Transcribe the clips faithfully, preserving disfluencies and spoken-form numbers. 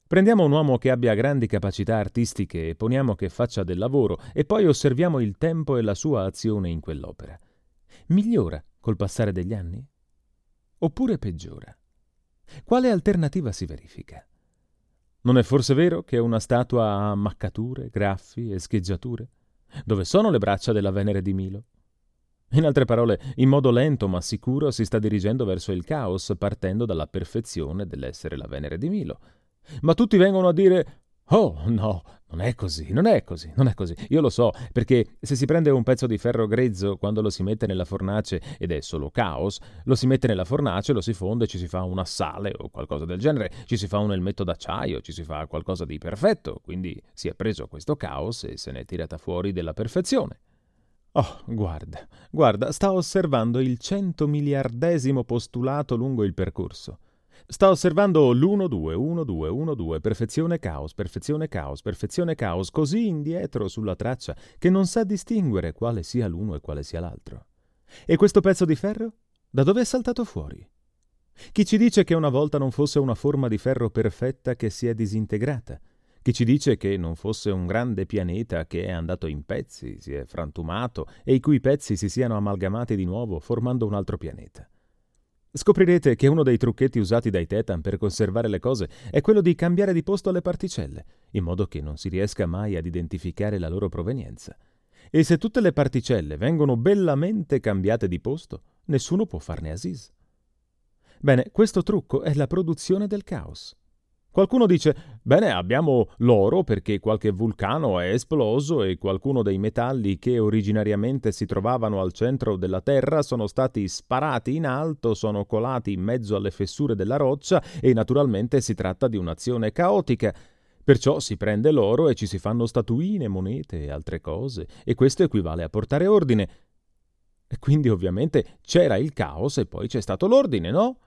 Prendiamo un uomo che abbia grandi capacità artistiche e poniamo che faccia del lavoro e poi osserviamo il tempo e la sua azione in quell'opera. Migliora col passare degli anni? Oppure peggiora? Quale alternativa si verifica? Non è forse vero che una statua ha ammaccature, graffi e scheggiature? Dove sono le braccia della Venere di Milo? In altre parole, in modo lento ma sicuro si sta dirigendo verso il caos, partendo dalla perfezione dell'essere la Venere di Milo. Ma tutti vengono a dire: «Oh, no, non è così, non è così, non è così». Io lo so, perché se si prende un pezzo di ferro grezzo, quando lo si mette nella fornace ed è solo caos, lo si mette nella fornace, lo si fonde, ci si fa un assale o qualcosa del genere, ci si fa un elmetto d'acciaio, ci si fa qualcosa di perfetto, quindi si è preso questo caos e se ne è tirata fuori della perfezione. Oh, guarda, guarda, sta osservando il centomiliardesimo postulato lungo il percorso. Sta osservando l'uno due, uno due, uno due, perfezione caos, perfezione caos, perfezione caos, così indietro sulla traccia che non sa distinguere quale sia l'uno e quale sia l'altro. E questo pezzo di ferro? Da dove è saltato fuori? Chi ci dice che una volta non fosse una forma di ferro perfetta che si è disintegrata? Chi ci dice che non fosse un grande pianeta che è andato in pezzi, si è frantumato e i cui pezzi si siano amalgamati di nuovo formando un altro pianeta? Scoprirete che uno dei trucchetti usati dai Tetan per conservare le cose è quello di cambiare di posto le particelle, in modo che non si riesca mai ad identificare la loro provenienza. E se tutte le particelle vengono bellamente cambiate di posto, nessuno può farne asis. Bene, questo trucco è la produzione del caos. Qualcuno dice: bene, abbiamo l'oro perché qualche vulcano è esploso e qualcuno dei metalli che originariamente si trovavano al centro della Terra sono stati sparati in alto, sono colati in mezzo alle fessure della roccia e naturalmente si tratta di un'azione caotica. Perciò si prende l'oro e ci si fanno statuine, monete e altre cose, e questo equivale a portare ordine. E quindi ovviamente c'era il caos e poi c'è stato l'ordine, no?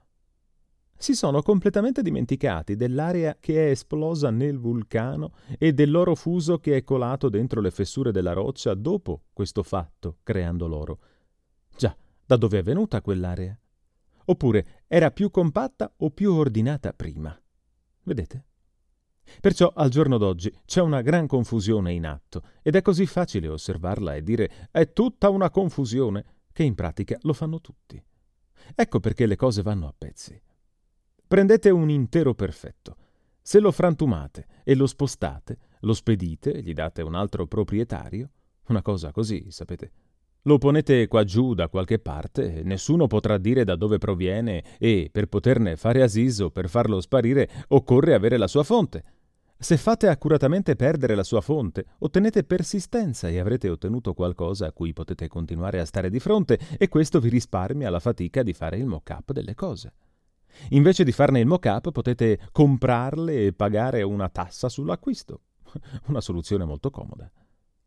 Si sono completamente dimenticati dell'area che è esplosa nel vulcano e dell'oro fuso che è colato dentro le fessure della roccia dopo questo fatto, creando l'oro. Già, da dove è venuta quell'area? Oppure era più compatta o più ordinata prima? Vedete? Perciò al giorno d'oggi c'è una gran confusione in atto ed è così facile osservarla e dire «è tutta una confusione» che in pratica lo fanno tutti. Ecco perché le cose vanno a pezzi. Prendete un intero perfetto. Se lo frantumate e lo spostate, lo spedite, gli date un altro proprietario, una cosa così, sapete. Lo ponete qua giù da qualche parte, nessuno potrà dire da dove proviene e, per poterne fare asis o per farlo sparire, occorre avere la sua fonte. Se fate accuratamente perdere la sua fonte, ottenete persistenza e avrete ottenuto qualcosa a cui potete continuare a stare di fronte e questo vi risparmia la fatica di fare il mock-up delle cose. Invece di farne il mock-up potete comprarle e pagare una tassa sull'acquisto. Una soluzione molto comoda.